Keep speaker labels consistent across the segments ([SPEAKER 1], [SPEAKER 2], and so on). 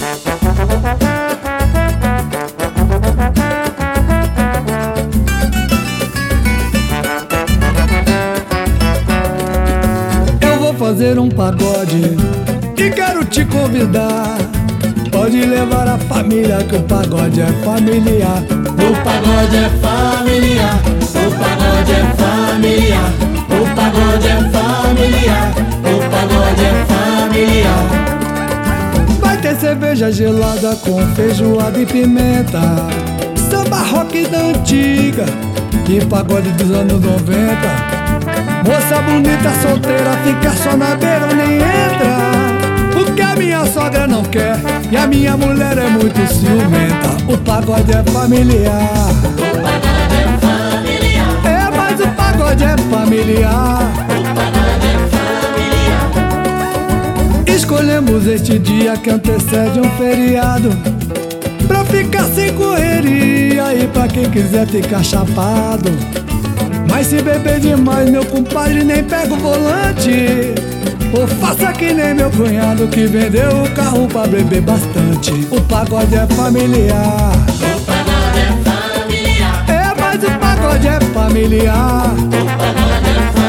[SPEAKER 1] Eu vou fazer um pagode e quero te convidar. Pode levar a família que o pagode é familiar.
[SPEAKER 2] O pagode é familiar, o pagode é familiar, o pagode é familiar, o pagode é familiar.
[SPEAKER 1] Vai ter cerveja gelada com feijoada e pimenta, samba rock da antiga e pagode dos anos 90. Moça bonita solteira fica só na beira, nem entra. O que a minha sogra não quer e a minha mulher é muito ciumenta. O pagode é familiar,
[SPEAKER 2] O pagode é familiar,
[SPEAKER 1] é, mas o pagode é familiar.
[SPEAKER 2] o pagode é familiar.
[SPEAKER 1] Escolhemos este dia que antecede um feriado, pra ficar sem correria e pra quem quiser ficar chapado. Mas se beber demais, meu compadre, nem pega o volante. Ou faça que nem meu cunhado que vendeu o carro pra beber bastante. O pagode é familiar,
[SPEAKER 2] O pagode é familiar,
[SPEAKER 1] é, mas o pagode é familiar.
[SPEAKER 2] o pagode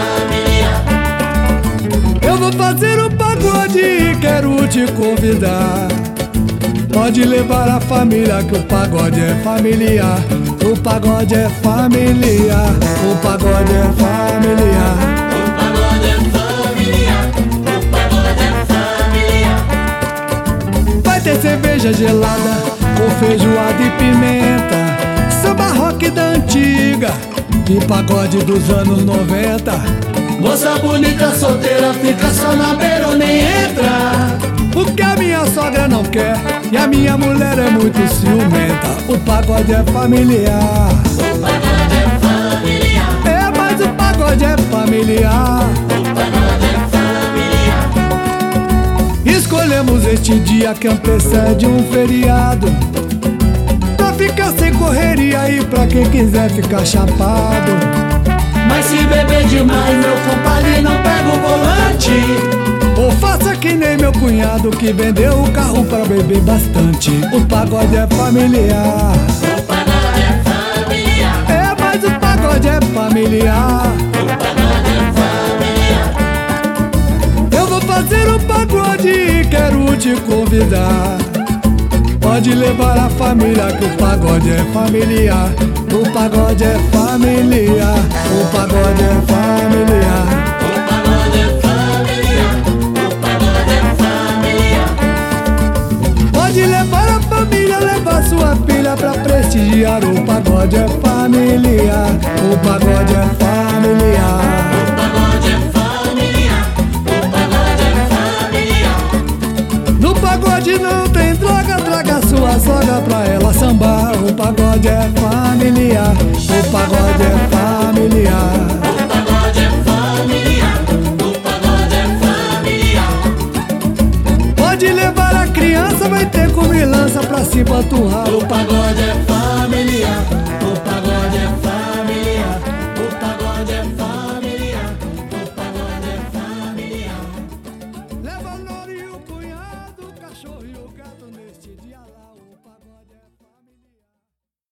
[SPEAKER 2] é familiar.
[SPEAKER 1] Eu vou fazer um pagode e quero te convidar. Pode levar a família que o pagode é familiar. O pagode é familiar, o pagode é familiar.
[SPEAKER 2] O pagode é familiar, o pagode é familiar.
[SPEAKER 1] Vai ter cerveja gelada com feijoada e pimenta, samba rock da antiga e pagode dos anos 90.
[SPEAKER 2] Moça bonita solteira fica só na beira ou nem entra.
[SPEAKER 1] O que a minha sogra não quer e a minha mulher é muito ciumenta. O pagode é familiar,
[SPEAKER 2] O pagode é familiar,
[SPEAKER 1] é, mas o pagode é familiar.
[SPEAKER 2] o pagode é familiar.
[SPEAKER 1] Escolhemos este dia que antecede um feriado, pra ficar sem correria e pra quem quiser ficar chapado.
[SPEAKER 2] Mas se beber demais, meu compadre, não pega o volante.
[SPEAKER 1] Ou faça que nem meu cunhado que vendeu o carro pra beber bastante. O pagode é familiar,
[SPEAKER 2] O pagode é familiar,
[SPEAKER 1] é, mas o pagode é familiar.
[SPEAKER 2] o pagode é familiar.
[SPEAKER 1] Eu vou fazer um pagode e quero te convidar. Pode levar a família que o pagode é familiar. O pagode é familiar, o pagode é familiar.
[SPEAKER 2] O pagode é familiar, o pagode é familiar.
[SPEAKER 1] Pode levar a família, levar sua filha pra prestigiar. O pagode é familiar, o pagode é familiar.
[SPEAKER 2] O pagode é familiar, o pagode é familiar.
[SPEAKER 1] No pagode não tem droga, traga sua sogra pra ela sambar. O pagode é familiar, o pagode é familiar.